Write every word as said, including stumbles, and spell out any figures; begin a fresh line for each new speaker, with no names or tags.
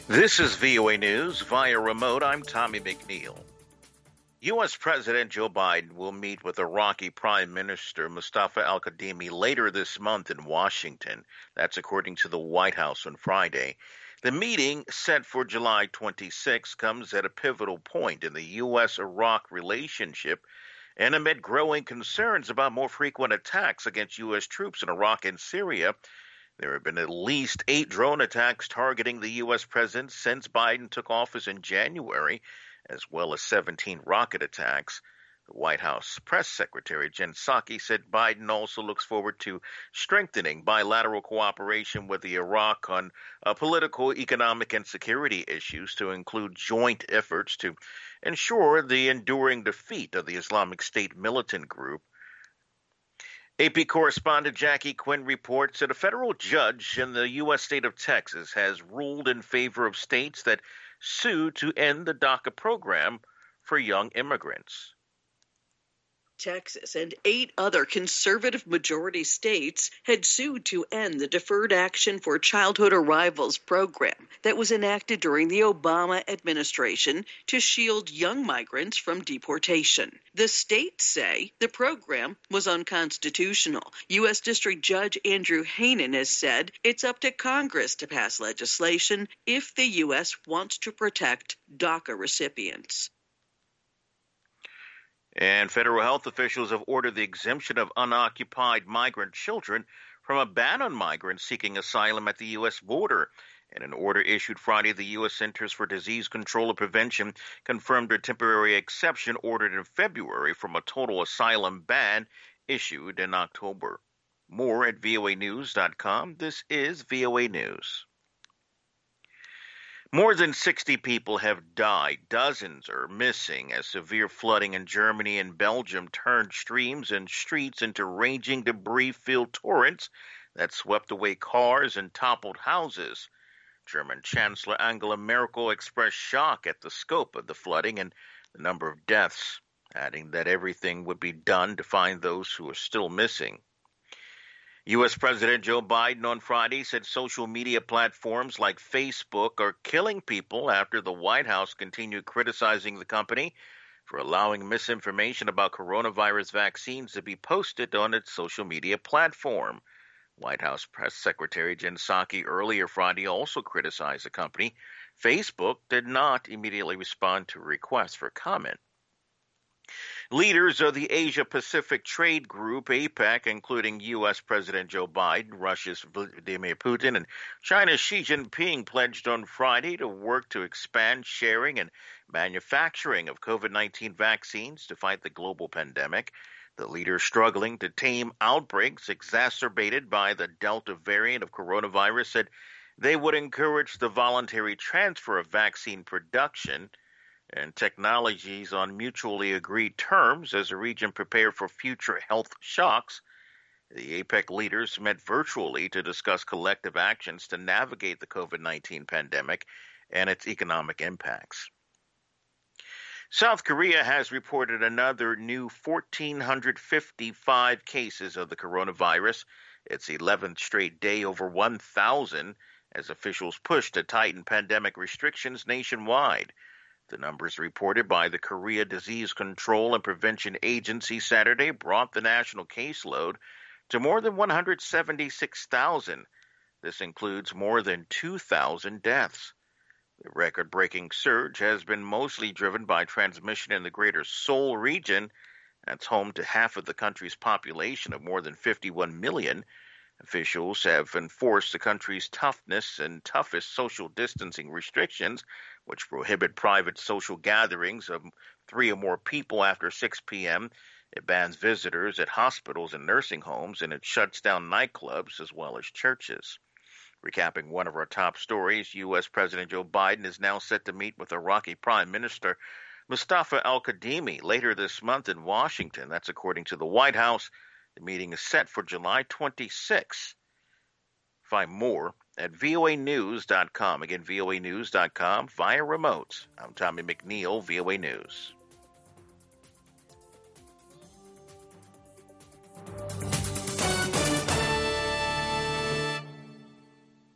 This is V O A News via remote. I'm Tommy McNeil. U S. President Joe Biden will meet with Iraqi Prime Minister Mustafa al-Kadhimi later this month in Washington. That's according to the White House on Friday. The meeting, set for July twenty-sixth, comes at a pivotal point in the U S Iraq relationship and amid growing concerns about more frequent attacks against U S troops in Iraq and Syria. There have been at least eight drone attacks targeting the U S president since Biden took office in January, as well as seventeen rocket attacks. The White House press secretary Jen Psaki said Biden also looks forward to strengthening bilateral cooperation with Iraq on uh, political, economic, and security issues, to include joint efforts to ensure the enduring defeat of the Islamic State militant group. A P correspondent Jackie Quinn reports that a federal judge in the U S state of Texas has ruled in favor of states that sue to end the DACA program for young immigrants.
Texas and eight other conservative majority states had sued to end the Deferred Action for Childhood Arrivals program that was enacted during the Obama administration to shield young migrants from deportation. The states say the program was unconstitutional. U S. District Judge Andrew Hanen has said it's up to Congress to pass legislation if the U S wants to protect DACA recipients.
And federal health officials have ordered the exemption of unoccupied migrant children from a ban on migrants seeking asylum at the U S border. In an order issued Friday, the U S. Centers for Disease Control and Prevention confirmed a temporary exception ordered in February from a total asylum ban issued in October. More at V O A news dot com. This is V O A News. More than sixty people have died, dozens are missing as severe flooding in Germany and Belgium turned streams and streets into raging debris-filled torrents that swept away cars and toppled houses. German Chancellor Angela Merkel expressed shock at the scope of the flooding and the number of deaths, adding that everything would be done to find those who are still missing. U S. President Joe Biden on Friday said social media platforms like Facebook are killing people after the White House continued criticizing the company for allowing misinformation about coronavirus vaccines to be posted on its social media platform. White House Press Secretary Jen Psaki earlier Friday also criticized the company. Facebook did not immediately respond to requests for comment. Leaders of the Asia-Pacific Trade Group, APEC, including U S. President Joe Biden, Russia's Vladimir Putin, and China's Xi Jinping, pledged on Friday to work to expand sharing and manufacturing of COVID nineteen vaccines to fight the global pandemic. The leaders struggling to tame outbreaks exacerbated by the Delta variant of coronavirus said they would encourage the voluntary transfer of vaccine production and technologies on mutually agreed terms as the region prepared for future health shocks. The APEC leaders met virtually to discuss collective actions to navigate the COVID nineteen pandemic and its economic impacts. South Korea has reported another new one thousand four hundred fifty-five cases of the coronavirus. It's the eleventh straight day over one thousand as officials push to tighten pandemic restrictions nationwide. The numbers reported by the Korea Disease Control and Prevention Agency Saturday brought the national caseload to more than one hundred seventy-six thousand. This includes more than two thousand deaths. The record-breaking surge has been mostly driven by transmission in the greater Seoul region. That's home to half of the country's population of more than fifty-one million. Officials have enforced the country's toughness and toughest social distancing restrictions, which prohibit private social gatherings of three or more people after six p.m. It bans visitors at hospitals and nursing homes, and it shuts down nightclubs as well as churches. Recapping one of our top stories, U S. President Joe Biden is now set to meet with Iraqi Prime Minister Mustafa al-Kadhimi later this month in Washington. That's according to the White House. The meeting is set for July twenty-sixth. Find more at V O A news dot com. Again, V O A news dot com via remote. I'm Tommy McNeil, V O A News.